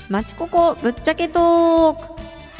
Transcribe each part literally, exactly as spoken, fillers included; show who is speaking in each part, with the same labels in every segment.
Speaker 1: まちここぶっちゃけトーク。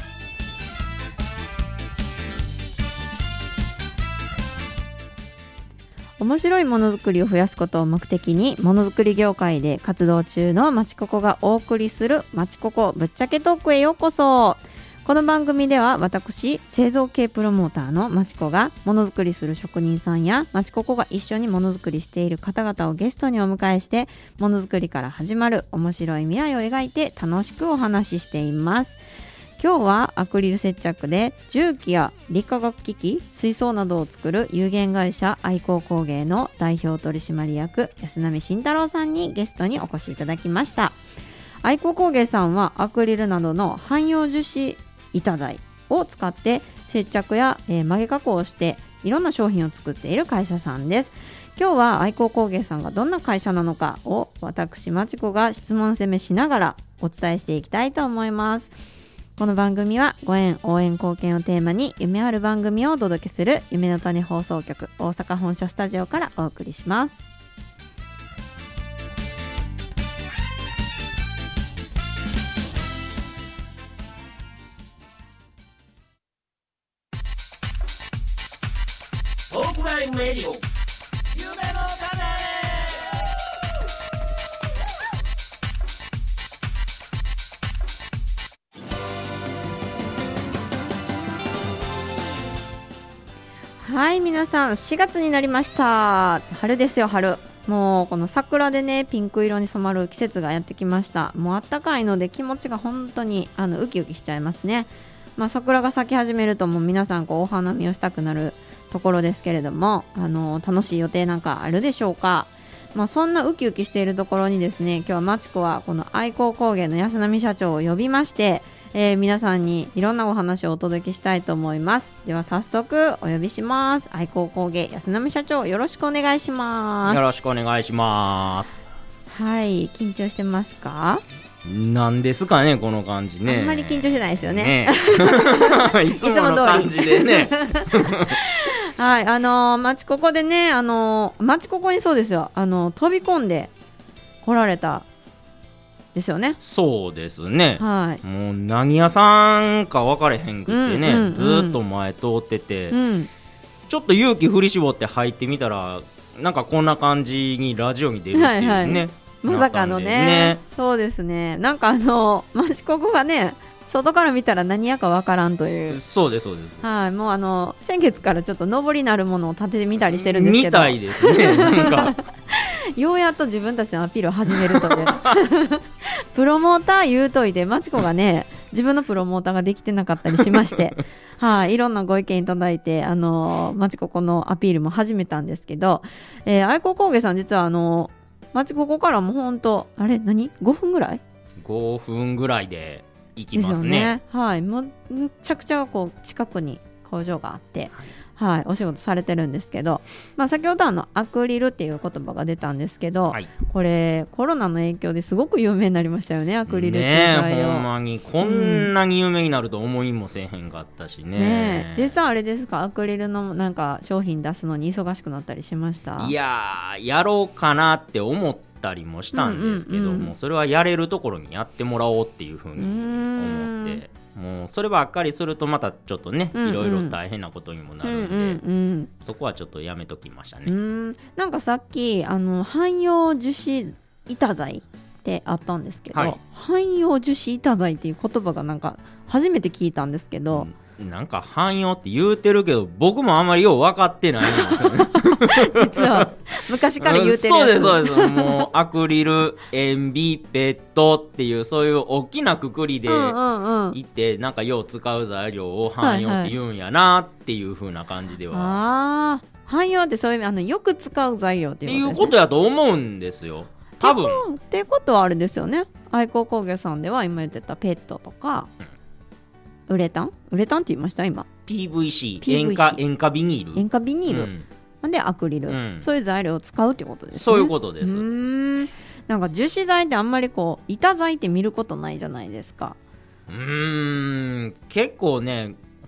Speaker 1: 面白いものづくりを増やすことを目的にものづくり業界で活動中のまちここがお送りするまちここぶっちゃけトークへようこそ。この番組では私製造系プロモーターのまちこがものづくりする職人さんやまちここが一緒にものづくりしている方々をゲストにお迎えしてものづくりから始まる面白い未来を描いて楽しくお話ししています。今日はアクリル接着で重機や理化学機器、水槽などを作る有限会社愛工工芸の代表取締役安波慎太郎さんにゲストにお越しいただきました。愛工工芸さんはアクリルなどの汎用樹脂板材を使って接着や、えー、曲げ加工をしていろんな商品を作っている会社さんです。今日は愛工工芸さんがどんな会社なのかを私まちこが質問攻めしながらお伝えしていきたいと思います。この番組はご縁応援貢献をテーマに夢ある番組をお届けする夢の種放送局大阪本社スタジオからお送りします。
Speaker 2: トークライブレディオ夢の種。
Speaker 1: はい、皆さんしがつになりました。春ですよ、春。もうこの桜でねピンク色に染まる季節がやってきました。もうあったかいので気持ちが本当にあのウキウキしちゃいますね。まあ、桜が咲き始めるともう皆さんこうお花見をしたくなるところですけれども、あの楽しい予定なんかあるでしょうか。まあ、そんなウキウキしているところにですね、今日はまちこはこの愛工工芸の安波社長を呼びまして、えー、皆さんにいろんなお話をお届けしたいと思います。では早速お呼びします。愛工工芸安波社長、よろしくお願いします。
Speaker 3: よろしくお願いします。
Speaker 1: はい、緊張してますか？
Speaker 3: なんですかねこの感じね。
Speaker 1: あんまり緊張してないですよね。
Speaker 3: ねいつもの感じでね
Speaker 1: はい、あのー、まちここでね、あのー、まちここにそうですよ、あのー、飛び込んで来られたですよね。
Speaker 3: そうですね、
Speaker 1: はい、
Speaker 3: もう何屋さんか分かれへんくってね、
Speaker 1: うんうんうん、
Speaker 3: ずーっと前通ってて、
Speaker 1: うん、
Speaker 3: ちょっと勇気振り絞って入ってみたらなんかこんな感じにラジオに出るっていうね、はいはい、
Speaker 1: まさかの ね, ねそうですね。なんかあのまちここがね外から見たら何やかわからんという。
Speaker 3: そうですそうです、
Speaker 1: はい、もうあの先月からちょっと上りなるものを立ててみたりしてるんですけど、
Speaker 3: みたいですねなんか
Speaker 1: ようやっと自分たちのアピールを始めるというプロモーター言うといてまちこがね自分のプロモーターができてなかったりしましてはい、いろんなご意見いただいて、あのまちここのアピールも始めたんですけど、えー、愛工工芸さん実はあのまちここからもほんとあれ何ごふんぐらい
Speaker 3: ごふんぐらいで行きますね。
Speaker 1: ですよね。はい、もうむちゃくちゃこう近くに工場があって、はいはい、お仕事されてるんですけど、まあ、先ほどあのアクリルっていう言葉が出たんですけど、はい、これコロナの影響ですごく有名になりましたよね、アクリルっていう材料。
Speaker 3: ねえ、ほんまにこんなに有名になると思いもせえへんかったし ね,、うん、ね
Speaker 1: 実際あれですか、アクリルのなんか商品出すのに忙しくなったりしました？
Speaker 3: いやーやろうかなって思ったりもしたんですけど、うんうんうん、もうそれはやれるところにやってもらおうっていうふうに思って、もうそればっかりするとまたちょっとね、うんうん、いろいろ大変なことにもなるんで、うんうんうん、そこはちょっとやめときましたね。
Speaker 1: うーん、なんかさっきあの汎用樹脂板材ってあったんですけど、はい、汎用樹脂板材っていう言葉がなんか初めて聞いたんですけど、
Speaker 3: うん、なんか汎用って言うてるけど僕もあんまりよう分かってないんですよね
Speaker 1: 実は昔から言うてるやつ、
Speaker 3: そうですそうです、もうアクリル、塩ビ、ペットっていうそういう大きなくくりでいて、うんうんうん、なんかよう使う材料を汎用って言うんやなっていう風な感じでは、はいはい、
Speaker 1: あ汎用ってそういうあのよく使う材料っていうことですね。
Speaker 3: っていうことやと思うんですよ多分。
Speaker 1: ってことはあれですよね、愛工工芸さんでは今言ってたペットとか、うん、ウレタンウレタンって言いました今
Speaker 3: ピーブイシー 塩化塩化ビニール
Speaker 1: 塩化ビニール、うんでアクリル、うん、そういう材料を使うってことですね。
Speaker 3: そういうことです。
Speaker 1: うーん、なんか樹脂材ってあんまりこう板材って見ることないじゃないですか。
Speaker 3: うーん、結構ね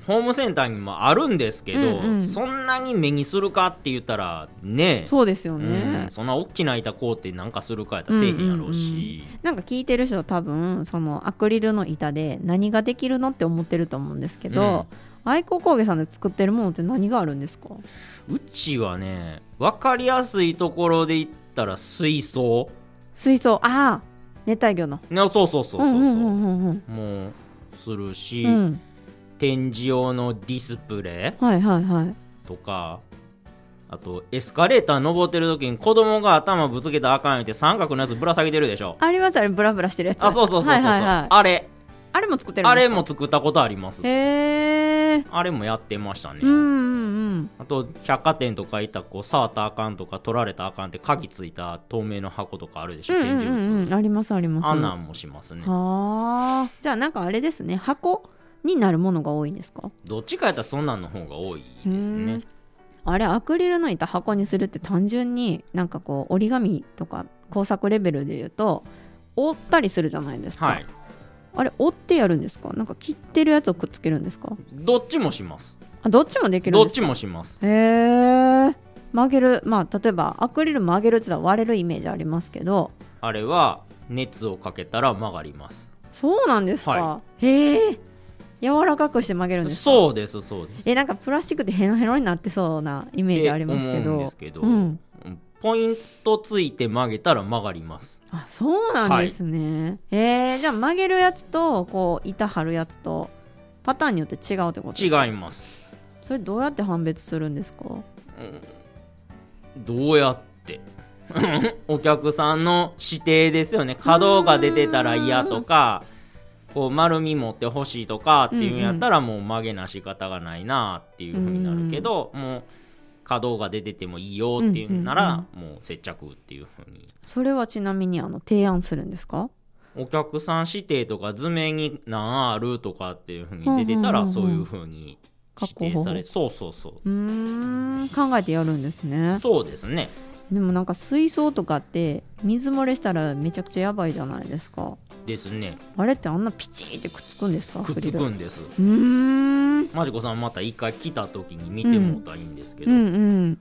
Speaker 3: ホームセンターにもあるんですけど、
Speaker 1: うんうん、
Speaker 3: そんなに目にするかって言ったらね、
Speaker 1: そうですよね、
Speaker 3: うん、そんな大きな板買うてなんかするかやったらせえへんやろうし、うんうんうん、
Speaker 1: なんか聞いてる人多分そのアクリルの板で何ができるのって思ってると思うんですけど、うん、愛好工芸さんで作ってるものって何があるんですか？
Speaker 3: うちはね、分かりやすいところで言ったら水槽
Speaker 1: 水槽、ああ熱帯魚の、
Speaker 3: そうそうそうそうそう、うんうん
Speaker 1: うんうん、
Speaker 3: もうするし、
Speaker 1: うん、
Speaker 3: 展示用のディスプレイ、
Speaker 1: はいはいはい、
Speaker 3: とか、あとエスカレーター登ってる時に子供が頭ぶつけたらあかんって三角のやつぶら下げてるでしょ。
Speaker 1: あります、あれブラブラしてるやつ。
Speaker 3: あ、そうそうそうそう、はいはいはい、あれ
Speaker 1: あれも作ってるんですか？
Speaker 3: あれも作ったことあります。
Speaker 1: へー、
Speaker 3: あれもやってましたね。
Speaker 1: うんうんうん、
Speaker 3: あと百貨店とか行ったらこう触ったらあかんとか取られたらあかんって鍵ついた透明の箱とかあるでしょ、展示物、
Speaker 1: うんうんうん、ありますあります。
Speaker 3: あんなんもしますね。
Speaker 1: はあ、じゃあなんかあれですね、箱になるものが多いんですか？
Speaker 3: どっちかやったらそんなんの方が多いですね。
Speaker 1: あれアクリルの板箱にするって単純になんかこう折り紙とか工作レベルでいうと折ったりするじゃないですか、はい、あれ折ってやるんですか？なんか切ってるやつをくっつけるんですか？
Speaker 3: どっちもします。
Speaker 1: あ、どっちもできるんですか？
Speaker 3: どっちもします。
Speaker 1: へー、曲げる、まあ例えばアクリル曲げるって言ったら割れるイメージありますけど、
Speaker 3: あれは熱をかけたら曲がります。
Speaker 1: そうなんですか、はい、へー、柔らかくして曲げるんですか？そうですそうです。え、なんかプラスチックってヘロヘロになってそうなイメージありますけど、
Speaker 3: ですけど、うん、ポイントついて曲げたら曲がります。
Speaker 1: あ、そうなんですね、はい、えー、じゃあ曲げるやつとこう板張るやつとパターンによって違うってことですか？
Speaker 3: 違います。
Speaker 1: それどうやって判別するんですか？
Speaker 3: うん、どうやってお客さんの指定ですよね。角が出てたら嫌とか、こう丸み持ってほしいとかっていうんやったらもう曲げな仕方がないなっていう風になるけど、もう角が出ててもいいよっていうならもう接着っていう風に。それはちなみにあの提案するんですか？お客さん指定とか図面に何あるとかっていう風に出てたらそういう風に指定され、そうそうそう、うーん、考えてやるんですね。そうですね。でもなんか水槽とかって水漏れしたらめちゃくちゃやばいじゃないですか。ですね。あれってあんなピチってくっつくんですか？くっつくんです。うーん、マジコさんまた一回来た時に見てもらったらいいんですけど、うんうんうん、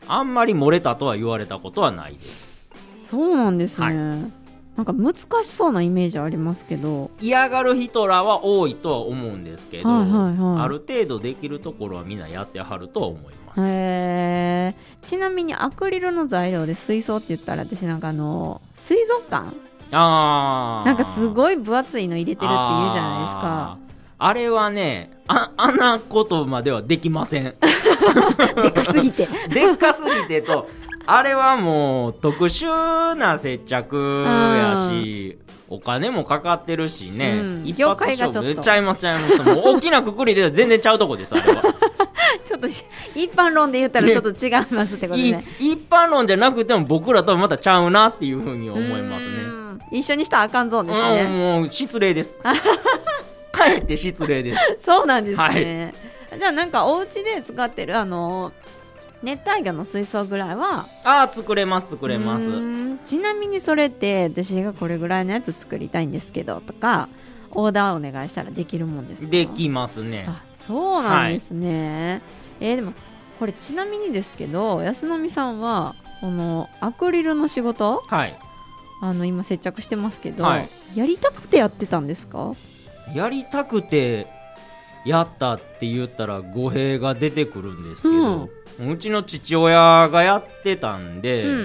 Speaker 3: あんまり漏れたとは言われたことはないです。そうなんですね、はい、なんか難しそうなイメージありますけど、嫌がる人らは多いとは思うんですけど、はいはいはい、ある程度できるところはみんなやってはるとは思います。へー。ちなみにアクリルの材料で水槽って言ったら私なんかあの水族館、あー、なんかすごい分厚いの入れてるって言うじゃないですか。あれはね、あ、あんなことまではできません。でかすぎてでかすぎてと、あれはもう特殊な接着やし、お金もかかってるしね、うん、一発勝負ちゃいますちゃいます。もう大きなくくりで全然ちゃうとこです。あれはちょっと一般論で言ったらちょっと違いますってことね。一般論じゃなくても僕らとはまたちゃうなっていうふうに思いますね。一緒にしたらあかんぞですね。うん、もう失礼ですかえって失礼です。そうなんですね、はい、じゃあなんかお家で使ってるあの熱帯魚の水槽ぐらいはあ作れます作れます。ちなみにそれって私がこれぐらいのやつ作りたいんですけどとかオーダーお願いしたらできるもんですか？できますね。あ、そうなんですね、はい、えー、でもこれちなみにですけど安波さんはこのアクリルの仕事、はい、あの今接着してますけど、はい、やりたくてやってたんですか？やりたくてやったって言ったら語弊が出てくるんですけど、うん、うちの父親がやってたんで、うんうんうん、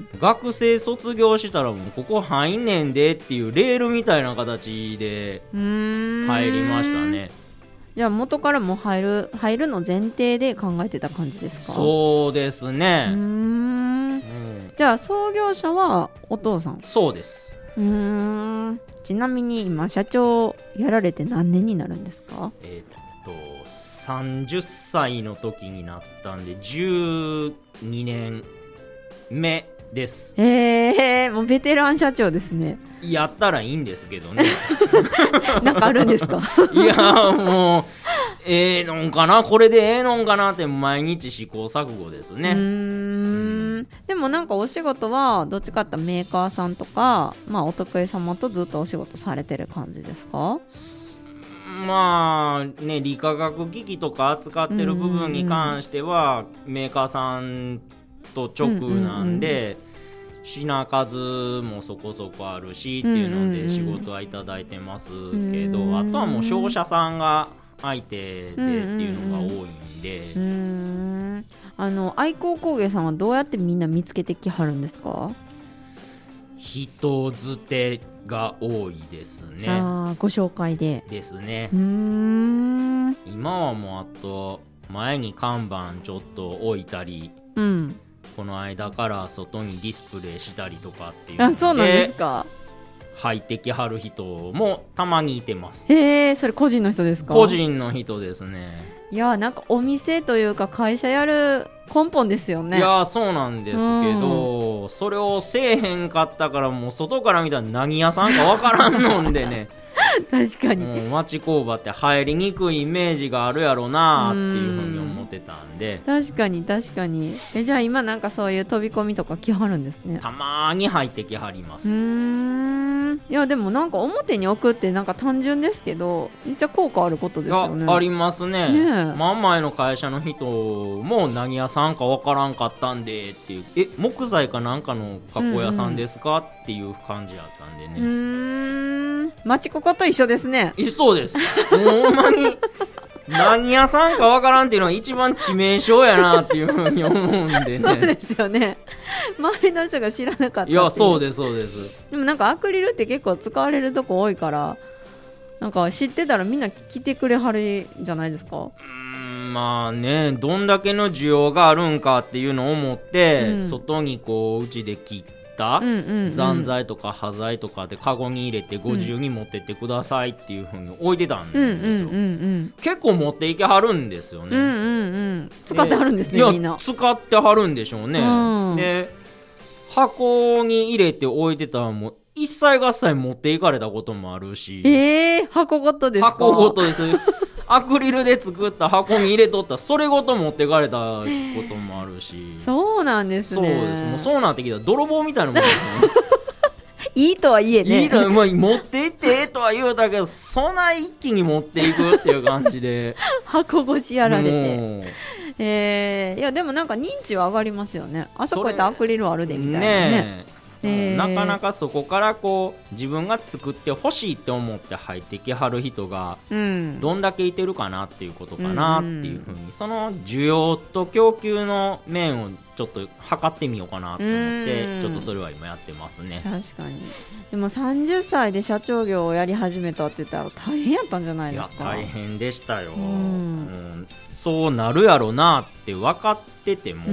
Speaker 3: 学生卒業したらもうここ入んねんでっていうレールみたいな形で入りましたね。じゃあ元からも入る入るの前提で考えてた感じですか？そうですね。うーん、うん、じゃあ創業者はお父さん？そうです。うーん、ちなみに今社長やられて何年になるんですか？えー、っとさんじゅっさいの時になったんでじゅうにねんめです。えー、もうベテラン社長ですね。やったらいいんですけどねなんかあるんですか？いやもうええのんかな、これでええのんかなって毎日試行錯誤ですね。うーん、うん、でもなんかお仕事はどっちかってメーカーさんとか、まあ、お得意様とずっとお仕事されてる感じですか？うまあね、理化学機器とか扱ってる部分に関しては、メーカーさんと直なんで、品数もそこそこあるしっていうので仕事はいただいてますけど、うんうん、あとはもう商社さんが相手でっていうのが多いんで、
Speaker 1: うんうんうん、あの愛好工芸さんはどうやってみんな見つけてきはるんですか？
Speaker 3: 人づてが多いですね。
Speaker 1: あ、ご紹介で
Speaker 3: ですね。
Speaker 1: うーん、
Speaker 3: 今はもうあと前に看板ちょっと置いたり、
Speaker 1: うん、
Speaker 3: この間から外にディスプレイしたりとかっていうので、
Speaker 1: あ、そうなんですか。
Speaker 3: 入ってきはる人もたまにいてます。
Speaker 1: へえ、それ個人の人ですか？
Speaker 3: 個人の人ですね。
Speaker 1: いや、なんかお店というか会社やる根本ですよね。
Speaker 3: いや、そうなんですけど、うん、それをせえへんかったからもう外から見たら何屋さんかわからんのんでね
Speaker 1: 確かに
Speaker 3: もう町工場って入りにくいイメージがあるやろなっていうふうに思ってたんで、
Speaker 1: 確かに確かに。え、じゃあ今なんかそういう飛び込みとか来はるんですね。
Speaker 3: たまに入ってきはります。
Speaker 1: うーん、いやでもなんか表に置くってなんか単純ですけどめっちゃ効果あることですよね。
Speaker 3: いや、ありますね。
Speaker 1: ね、
Speaker 3: 真ん前の会社の人も何屋さんかわからんかったんでっていう、え、木材かなんかの加工屋さんですか、うんうん、っていう感じだったんでね。
Speaker 1: うーん、町ここと一緒ですね。
Speaker 3: そうです。もうほんまに何屋さんかわからんっていうのは一番致命傷やなっていうふうに思うんでね。
Speaker 1: そうですよね。周りの人が知らなかったっていう。
Speaker 3: いや、そうですそうです。
Speaker 1: でもなんかアクリルって結構使われるとこ多いから、なんか知ってたらみんな来てくれはるじゃないですか。
Speaker 3: うーん、まあね、どんだけの需要があるんかっていうのを思って、うん、外にこううちで切ってうんうんうん、残材とか端材とかでカゴに入れてご重に持ってってくださいっていう風に置いてたんですよ、うんうんうんうん、結構持っていけはるんですよね、
Speaker 1: うんうんうん、使ってはるんですね。
Speaker 3: いや、
Speaker 1: みんな
Speaker 3: 使ってはるんでしょうね、うん、で箱に入れて置いてたらもう一切合切持っていかれたこともあるし。
Speaker 1: えー、箱ごとですか？
Speaker 3: 箱ごとですアクリルで作った箱に入れとったらそれごと持ってかれたこともあるし。
Speaker 1: そうなんですね。
Speaker 3: そうです。もうそうなってきたら泥棒みたいなもんですね
Speaker 1: いいとはいえね、
Speaker 3: いいと、まあ、持っていってとは言うたけどそんな一気に持っていくっていう感じで
Speaker 1: 箱越しやられて、えー、いやでもなんか認知は上がりますよね。あそこやったらアクリルあるでみたいなね。ね
Speaker 3: えー、なかなかそこからこう自分が作ってほしいって思って入ってきはる人がどんだけいてるかなっていうことかなっていうふうに、うん、その需要と供給の面をちょっと測ってみようかなと思ってちょっとそれは今やってますね。
Speaker 1: 確かに。でもさんじゅっさいで社長業をやり始めたって言ったら大変やったんじゃないですか？
Speaker 3: いや大変でしたよ、うん
Speaker 1: うん、
Speaker 3: そうなるやろなって分かってても、
Speaker 1: うん、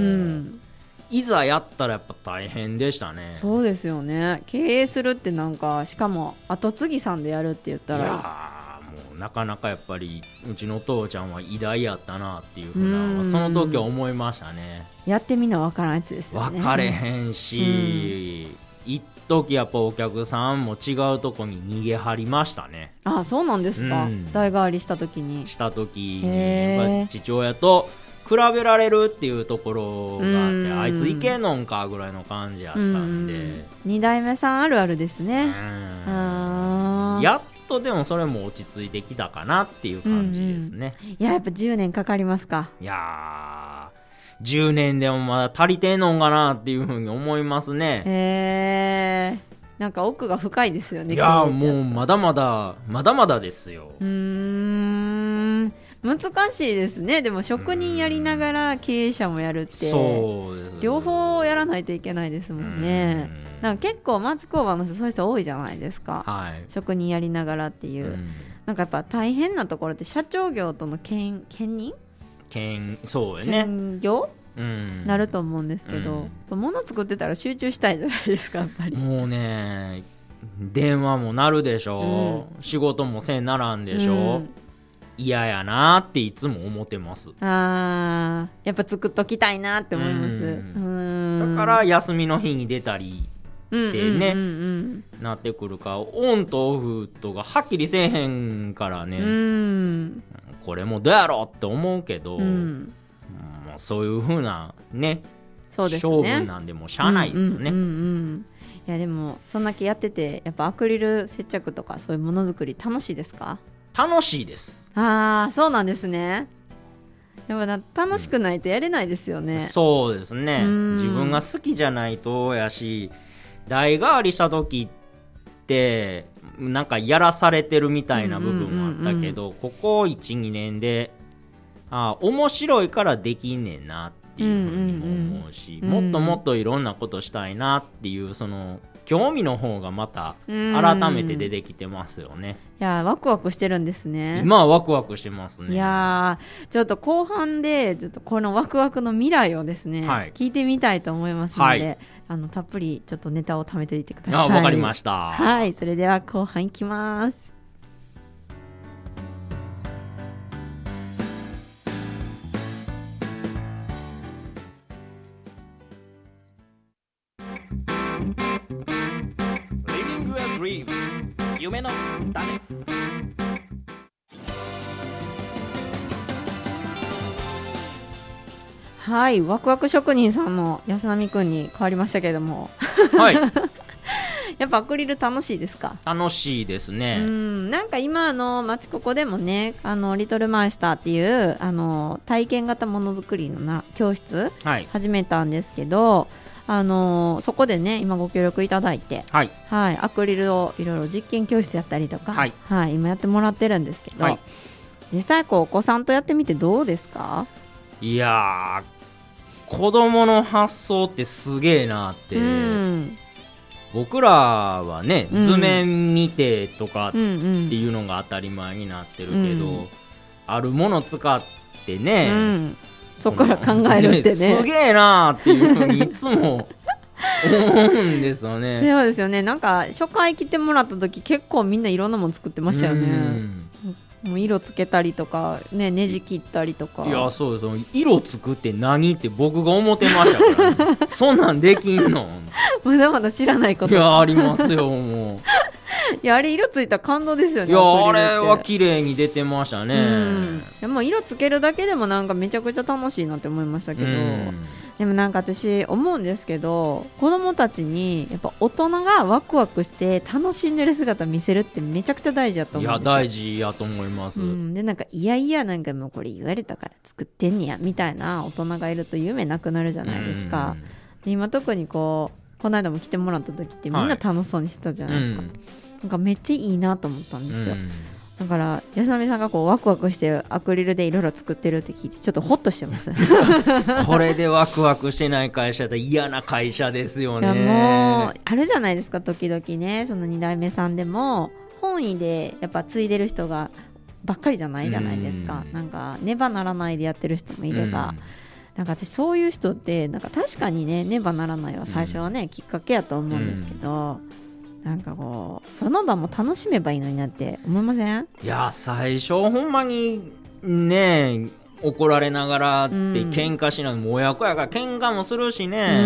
Speaker 3: いざやったらやっぱ大変でしたね。
Speaker 1: そうですよね。経営するってなんかしかも後継ぎさんでやるって言ったら、い
Speaker 3: やもうなかなかやっぱりうちの父ちゃんは偉大やったなっていうふうなその時は思いましたね。
Speaker 1: やってみな分からんやつですよね。
Speaker 3: 分かれへんし、うん、一時やっぱお客さんも違うとこに逃げはりましたね。
Speaker 1: あ、そうなんですか、うん、代替わりした時に
Speaker 3: した時に父親と比べられるっていうところがあって、あいついけんのんかぐらいの感じやったんで、
Speaker 1: に代目さんあるあるですね。
Speaker 3: あ、やっとでもそれも落ち着いてきたかなっていう感じですね、
Speaker 1: うんうん、いや、やっぱじゅうねんかかりますか？
Speaker 3: いやーじゅうねんでもまだ足りてんのんかなっていうふうに思いますね。
Speaker 1: へー、なんか奥が深いですよね。
Speaker 3: いやーもうまだまだまだまだですよ。
Speaker 1: うーん、難しいですね。でも職人やりながら経営者もやるって、
Speaker 3: そうです、
Speaker 1: 両方やらないといけないですもんね。んなんか結構町工場の人そういう人多いじゃないですか、はい、職人やりながらっていう、うん、なんかやっぱ大変なところって社長業との兼任
Speaker 3: 兼そうよね
Speaker 1: 兼業、
Speaker 3: うん、
Speaker 1: なると思うんですけど、うん、物作ってたら集中したいじゃないですか。やっぱりも
Speaker 3: うね、電話も鳴るでしょ、うん、仕事もせんならんでしょ、うん、嫌やなっていつも思ってます。
Speaker 1: あー、やっぱ作っときたいなって思います。うん、
Speaker 3: だから休みの日に出たりってね、うんうんうんうん、なってくるか、オンとオフとがはっきりせえへんからね、うん、これもどうやろうって思うけど、うん、もうそういう風なね、そうですね、勝負なんでもうしゃあないですよね、うんうんうんうん、
Speaker 1: いやでもそんだけやっててやっぱアクリル接着とかそういうものづくり楽しいですか？
Speaker 3: 楽しいです。
Speaker 1: ああ、そうなんですね。やっぱな楽しくないとやれないですよね、
Speaker 3: うん、そうですね。自分が好きじゃないとやし、代替わりした時ってなんかやらされてるみたいな部分もあったけど、うんうんうんうん、ここ いち,に 年であ面白いからできんねんなっていうふうにも思うし、うんうんうん、もっともっといろんなことしたいなっていうその興味の方がまた改めて出てきてますよね。
Speaker 1: いやワクワクしてるんですね。
Speaker 3: 今はワクワクしてますね。
Speaker 1: いやちょっと後半でちょっとこのワクワクの未来をですね、はい、聞いてみたいと思いますので、はい、あのたっぷりちょっとネタを貯めていてください。
Speaker 3: あ、わかりました。
Speaker 1: はい、それでは後半いきます。
Speaker 2: 夢の種。
Speaker 1: はい、ワクワク職人さんの安波くんに変わりましたけれども、
Speaker 3: はい
Speaker 1: やっぱアクリル楽しいですか？
Speaker 3: 楽しいですね。
Speaker 1: うん、なんか今あの町ここでもね、あのリトルマイスターっていうあの体験型ものづくりのな教室、はい、始めたんですけど、あのー、そこでね今ご協力いただいて、はいはい、アクリルをいろいろ実験教室やったりとか、はいはい、今やってもらってるんですけど、はい、実際こうお子さんとやってみてどうですか？
Speaker 3: いやー子供の発想ってすげえなって、うん、僕らはね、うん、図面見てとかっていうのが当たり前になってるけど、うん、あるもの使ってね、うん
Speaker 1: そこから考えるってね、
Speaker 3: すげえなーっていうふうにいつも思うんですよね。
Speaker 1: そうですよね。なんか初回来てもらった時結構みんないろんなもの作ってましたよね。もう色つけたりとか、ね、ネジ切ったりとか。
Speaker 3: いやそうです。色作って何って僕が思ってましたから、ね、そんなんできんの
Speaker 1: まだまだ知らないこと
Speaker 3: いやありますよもう
Speaker 1: いやあれ色ついたら感動ですよね。
Speaker 3: いやあれは綺麗に出てましたね。
Speaker 1: うんでも色つけるだけでもなんかめちゃくちゃ楽しいなって思いましたけど、でもなんか私思うんですけど、子供たちにやっぱ大人がワクワクして楽しんでる姿見せるってめちゃくちゃ大事だと思うんですよ。
Speaker 3: いや大事やと思います、うん、
Speaker 1: でなんかいやいやなんかもうこれ言われたから作ってんねやみたいな大人がいると夢なくなるじゃないですか。で今特にこうこの間も来てもらった時ってみんな楽しそうにしてたじゃないですか、はい、なんかめっちゃいいなと思ったんですよ、うんだから安波さんがこうワクワクしてアクリルでいろいろ作ってるって聞いてちょっとホッとしてます
Speaker 3: これでワクワクしてない会社って嫌な会社ですよね。
Speaker 1: いやもうあるじゃないですか時々ね、そのに代目さんでも本意でやっぱ継いでる人がばっかりじゃないじゃないですか。んなんかねばならないでやってる人もいれば、なんか私そういう人ってなんか確かにねねばならないは最初はねきっかけやと思うんですけど、なんかこうその場も楽しめばいいのになって思いません？
Speaker 3: いや最初ほんまにね怒られながらって喧嘩しながら、うん、親子やから喧嘩もするしね、うん、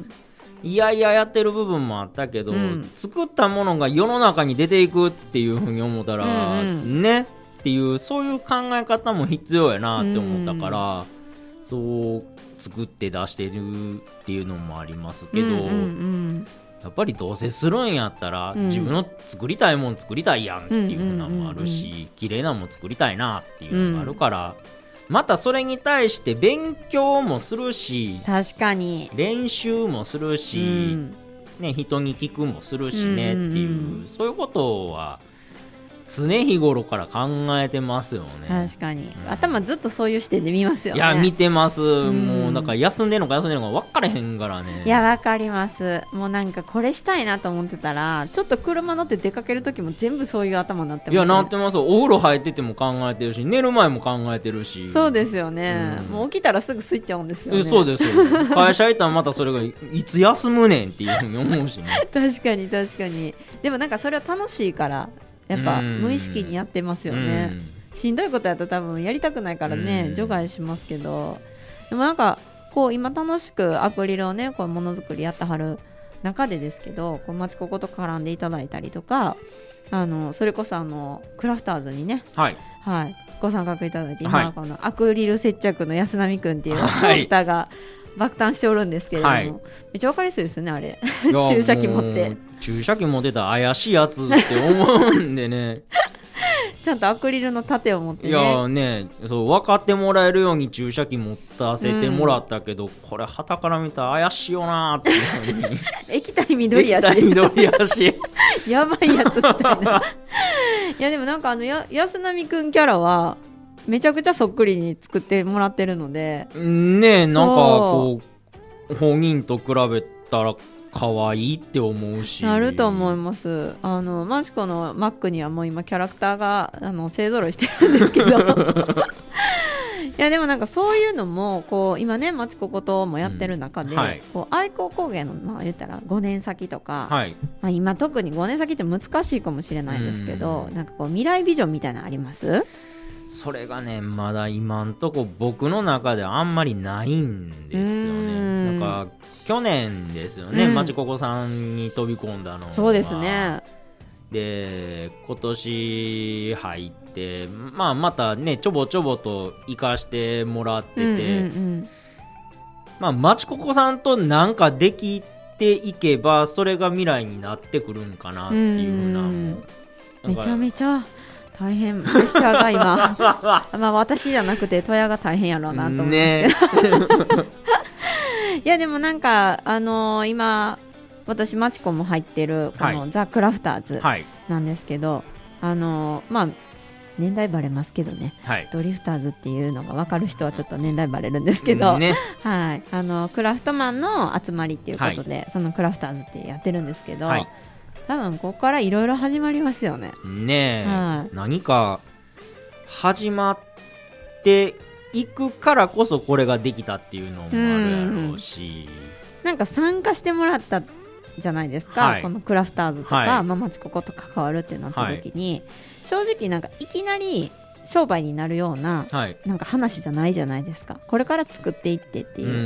Speaker 3: いやいややってる部分もあったけど、うん、作ったものが世の中に出ていくっていうふうに思ったら、うんうん、ねっていうそういう考え方も必要やなって思ったから、うん、そう作って出してるっていうのもありますけど、うんうんうんやっぱりどうせするんやったら、うん、自分の作りたいもん作りたいやんっていうのもあるし、うんうんうんうん、綺麗なもん作りたいなっていうのがあるから、うん、またそれに対して勉強もするし
Speaker 1: 確かに
Speaker 3: 練習もするし、うんね、人に聞くもするしねっていう、うんうんうん、そういうことは常日頃から考えてますよね。
Speaker 1: 確かに、うん、頭ずっとそういう視点で見ますよね。
Speaker 3: いや見てます、うん、もうなんか休んでんのか休んでんのか分からへんからね。
Speaker 1: いや分かります。もうなんかこれしたいなと思ってたらちょっと車乗って出かける時も全部そういう頭になってます、ね、
Speaker 3: いやなってます。お風呂入ってても考えてるし寝る前も考えてるし。
Speaker 1: そうですよね、うん、もう起きたらすぐスイッチオンですよね。
Speaker 3: そうですよ会社行ったらまたそれがいつ休むねんっていうふうに思うしね
Speaker 1: 確かに確かに。でもなんかそれは楽しいからやっぱ無意識にやってますよね。しんどいことやったら多分やりたくないからね除外しますけど、でもなんかこう今楽しくアクリルをねこうものづくりやってはる中でですけど、こう町ここと絡んでいただいたりとか、あのそれこそあのクラフターズにね、はいはい、ご参画いただいて、今はこのアクリル接着の安波くんっていうキャラクターが爆誕しておるんですけれども、はい、めっちゃ分かりやすいですねあれ注射器持って
Speaker 3: 注射器持ってたら怪しいやつって思うんでね
Speaker 1: ちゃんとアクリルの盾を持ってね。
Speaker 3: いやーね、そう分かってもらえるように注射器持たせてもらったけど、うん、これ旗から見たら怪しいよなーっていう風に
Speaker 1: 液体緑やし
Speaker 3: 液体緑やし
Speaker 1: やばいやつみたいないやでもなんかあのや安波くんキャラはめちゃくちゃそっくりに作ってもらってるので
Speaker 3: ねえ、なんかこう本人と比べたら可愛いって思うし。
Speaker 1: なると思います。あのマチコのマックにはもう今キャラクターがあの勢ぞろいしてるんですけどいやでもなんかそういうのもこう今ねマチコこともやってる中で、うん、はい、こう愛好工芸の、まあ、言ったらごねん先とか、はい、まあ、今特にごねん先って難しいかもしれないですけど、うん、なんかこう未来ビジョンみたいなのあります？
Speaker 3: それがねまだ今んとこ僕の中であんまりないんですよね。なんか去年ですよね、うん、マチココさんに飛び込んだのは。
Speaker 1: そうですね。
Speaker 3: で今年入って、まあ、またねちょぼちょぼと行かしてもらってて、うんうんうん、まあ、マチココさんとなんかできていけばそれが未来になってくるんかなっていうふうな、うん、
Speaker 1: めちゃめちゃ大変プレッシャーが今まあ私じゃなくてトヤが大変やろうなと思いますけど、ね、いやでもなんかあのー、今私マチコも入ってるこの、はい、ザ・クラフターズなんですけど、はい、あのー、まあ年代バレますけどね、はい、ドリフターズっていうのが分かる人はちょっと年代バレるんですけど、ね、はい、あのクラフトマンの集まりっていうことで、はい、そのクラフターズってやってるんですけど、はい、多分ここからいろいろ始まりますよね。
Speaker 3: ねえ、はい、何か始まっていくからこそこれができたっていうのもあるやろうし、
Speaker 1: うん、なんか参加してもらったじゃないですか、はい、このクラフターズとか、はい、まあ、マチココと関わるってなった時に、はい、正直なんかいきなり商売になるような、はい、なんか話じゃないじゃないですか。これから作っていってっていう、うん、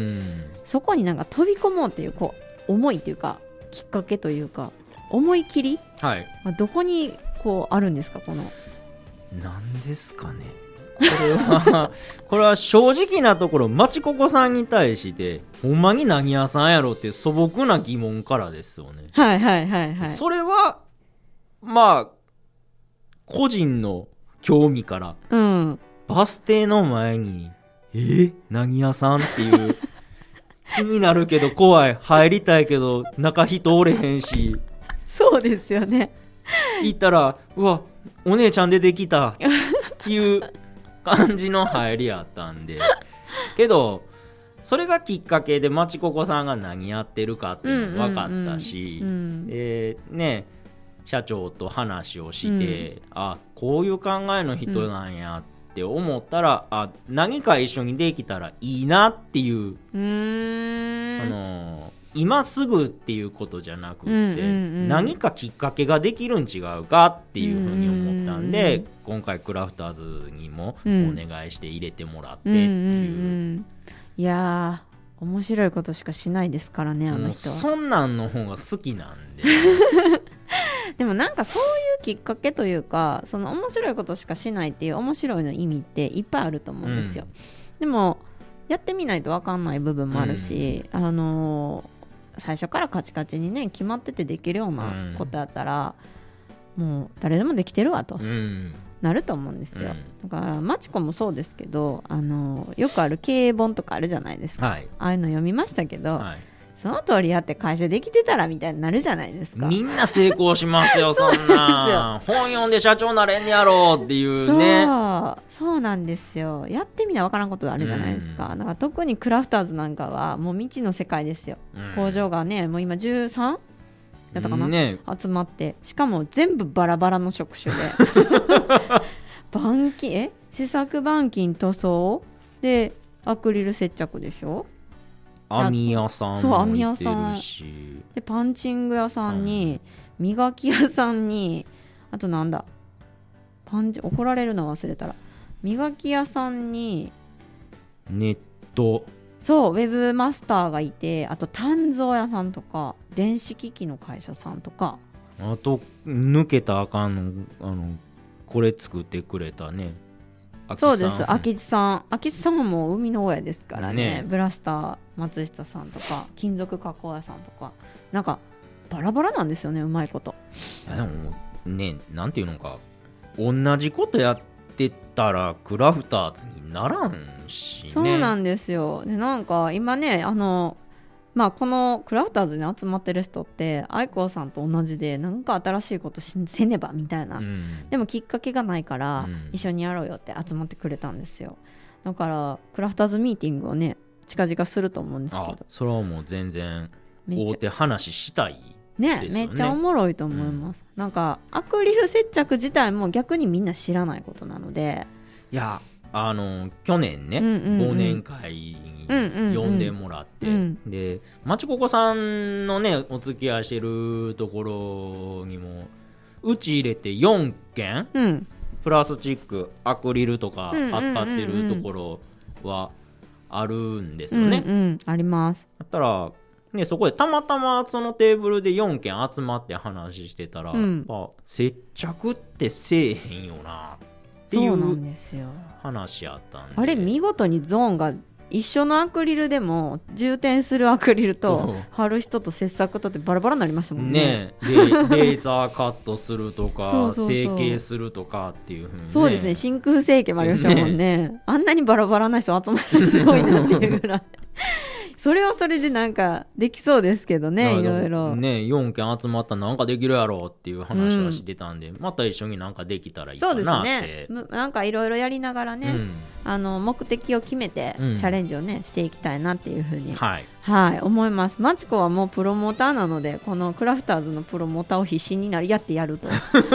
Speaker 1: そこになんか飛び込もうっていう、こう思いというかきっかけというか思い切り、はい、まあ、どこにこうあるんですか？この
Speaker 3: なんですかね、これはこれは正直なところマチココさんに対してほんまに何屋さんやろって素朴な疑問からですよね。
Speaker 1: はいはいはいはい。
Speaker 3: それはまあ個人の興味から、うん、バス停の前にえー、何屋さんっていう気になるけど怖い、入りたいけど中人おれへんし
Speaker 1: そうですよね。
Speaker 3: 行ったらうわお姉ちゃん出てきたいう感じの入りやったんでけどそれがきっかけでマチココさんが何やってるかっていうの分かったし、うんうんうん、でね社長と話をして、うん、あこういう考えの人なんやって思ったら、うん、あ何か一緒にできたらいいなっていう、うーん、その今すぐっていうことじゃなくて、うんうんうん、何かきっかけができるん違うかっていうふうに思ったんで、うんうん、今回クラフターズにもお願いして入れてもらってっていう、うんうんうん、
Speaker 1: いやー面白いことしかしないですからね、あの人は。
Speaker 3: そんなんの方が好きなんで
Speaker 1: でもなんかそういうきっかけというか、その面白いことしかしないっていう面白いの意味っていっぱいあると思うんですよ、うん、でもやってみないと分かんない部分もあるし、うん、あのー最初からカチカチにね決まっててできるようなことやったら、うん、もう誰でもできてるわと、うん、なると思うんですよ、うん、だからマチコもそうですけど、あのよくある経営本とかあるじゃないですか、はい、ああいうの読みましたけど、はい、その通りやって会社できてたらみたいになるじゃないですか。
Speaker 3: みんな成功しますよそんな本読んで社長なれんやろっていうね。
Speaker 1: そうそうなんですよ。やってみな分からんことがあるじゃないですか、うん、だから特にクラフターズなんかはもう未知の世界ですよ、うん、工場がねもう今じゅうさんだったかな、ね、集まって、しかも全部バラバラの職種で板金え試作板金塗装でアクリル接着でしょ、
Speaker 3: 網屋さんもいてるし、
Speaker 1: でパンチング屋さんに磨き屋さんに、あとなんだパンチ怒られるの忘れたら磨き屋さんに
Speaker 3: ネット、
Speaker 1: そうウェブマスターがいて、あと鍛造屋さんとか電子機器の会社さんとか、
Speaker 3: あと抜けたらあかんの、あのこれ作ってくれたね、
Speaker 1: そうです、秋津さん秋津さんももう海の親ですから ね, ねブラスター松下さんとか金属加工屋さんとか、なんかバラバラなんですよね、うまいこと。
Speaker 3: いやでもね、なんていうのか同じことやってたらクラフターズにならんしね。
Speaker 1: そうなんですよ。でなんか今ねあのまあこのクラフターズに集まってる人って愛子さんと同じでなんか新しいことしせねばみたいな、うん、でもきっかけがないから、うん、一緒にやろうよって集まってくれたんですよ。だからクラフターズミーティングをね近々すると思うんですけど、
Speaker 3: あそれはもう全然大手話したい
Speaker 1: ね、
Speaker 3: ですよね。
Speaker 1: めっちゃおもろいと思います、うん、なんかアクリル接着自体も逆にみんな知らないことなので、
Speaker 3: いやあの去年ね、うんうんうん、忘年会に呼んでもらって、うんうんうん、でまちここさんのねお付き合いしてるところにもうち入れてよんけん、うん、プラスチックアクリルとか扱ってるところはあるんですよね、
Speaker 1: うんうん、あります。
Speaker 3: だったらね、そこでたまたまそのテーブルでよんけん集まって話してたら、うん、やっぱ接着ってせえへんよなっていう話やったんで、
Speaker 1: あれ見事にゾーンが一緒のアクリルでも充填するアクリルと貼る人と切削とってバラバラになりましたもんね。
Speaker 3: ねでレーザーカットするとかそうそうそう成形するとかっていう風に、ね、
Speaker 1: そうですね、真空成形もありましたもん ね, ねあんなにバラバラな人集まるのすごいなっていうぐらいそれはそれでなんかできそうですけどね、いろいろ
Speaker 3: ねよんけん集まったらなんかできるやろうっていう話はしてたんで、うん、また一緒になんかできたらいいかなって。そうです
Speaker 1: ね、なんかいろいろやりながらね、うん、あの目的を決めてチャレンジをね、うん、していきたいなっていうふうに、はいはい、思います。マチコはもうプロモーターなのでこのクラフターズのプロモーターを必死になりやってやると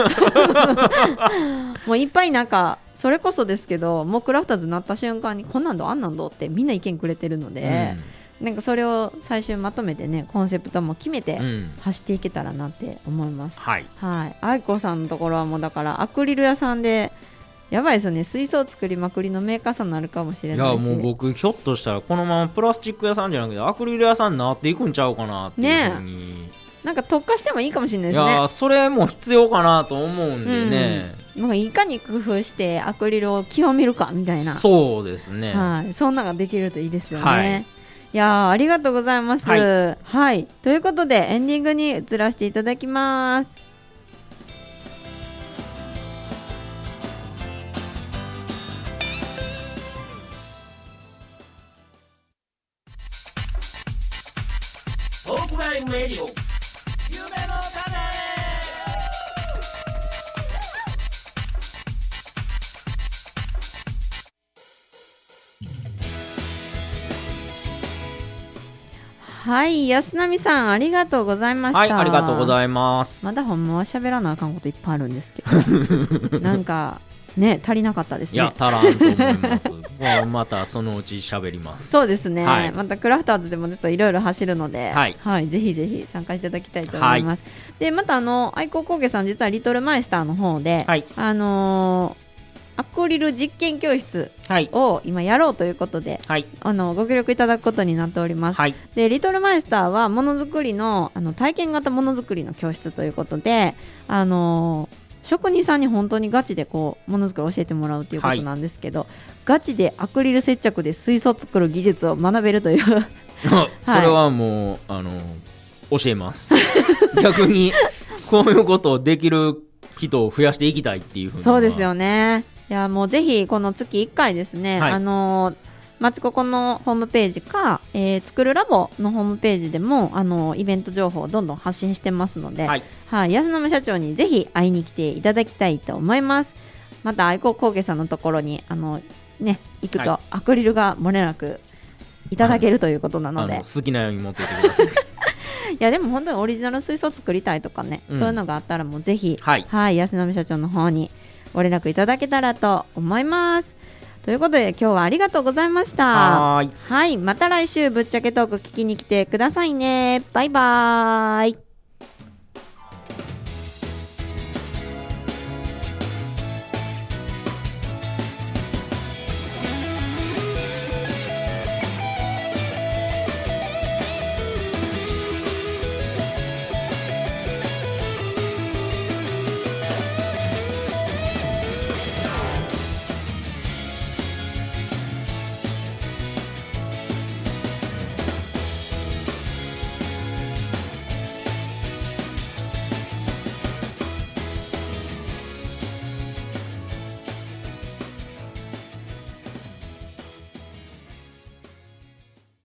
Speaker 1: もういっぱいなんかそれこそですけどもうクラフターズになった瞬間にこんなんどあんなんどってみんな意見くれてるので、うん、なんかそれを最終まとめてねコンセプトも決めて走っていけたらなって思います、うん、はい、はい、愛子さんのところはもうだからアクリル屋さんでやばいですよね、水槽作りまくりのメーカーさんになるかもしれないし。
Speaker 3: いやもう僕ひょっとしたらこのままプラスチック屋さんじゃなくてアクリル屋さんになっていくんちゃうかなっていうふうに、ね、
Speaker 1: なんか特化してもいいかもしれないですね。
Speaker 3: いやそれも必要かなと思うんでね、
Speaker 1: うん、なんかいかに工夫してアクリルを極めるかみたいな。
Speaker 3: そうですね、
Speaker 1: はい、そんなのができるといいですよね、はい、いやありがとうございます、はいはい、ということでエンディングに移らせていただきます。
Speaker 2: トークライブレディオ夢の種。
Speaker 1: はい、安波さんありがとうございました。
Speaker 3: はい、ありがとうございます。
Speaker 1: まだほんまは喋らなあかんこといっぱいあるんですけどなんかね足りなかったですね。
Speaker 3: いや足らんと思いますまたそのうち喋ります。
Speaker 1: そうですね、はい、またクラフターズでもちょっといろいろ走るので、はいはい、ぜひぜひ参加いただきたいと思います、はい、でまたあの愛好工芸さん実はリトルマイスターの方で、はい、あのーアクリル実験教室を今やろうということで、はい、あのご協力いただくことになっております、はい、でリトルマイスターはものづくりの、あの体験型ものづくりの教室ということで、あのー、職人さんに本当にガチでこうものづくりを教えてもらうということなんですけど、はい、ガチでアクリル接着で水素を作る技術を学べるというはい、
Speaker 3: それはもうあの教えます逆にこういうことをできる人を増やしていきたいっていうふうに。
Speaker 1: そうですよね。いやもうぜひこの月いっかいですね、はい、あのまちここのホームページか、えー、作るラボのホームページでもあのイベント情報をどんどん発信してますので、はいはい、安野社長にぜひ会いに来ていただきたいと思います。また愛好工芸さんのところにあの、ね、行くと、はい、アクリルが漏れなくいただけるということなので、
Speaker 3: あの好きなように持っていてくださいい
Speaker 1: やでも本当にオリジナル水槽作りたいとかね、うん、そういうのがあったらもうぜひ、はいはい、安野社長の方にご連絡いただけたらと思います。ということで今日はありがとうございました。はい、はい、また来週ぶっちゃけトーク聞きに来てくださいね。バイバーイ。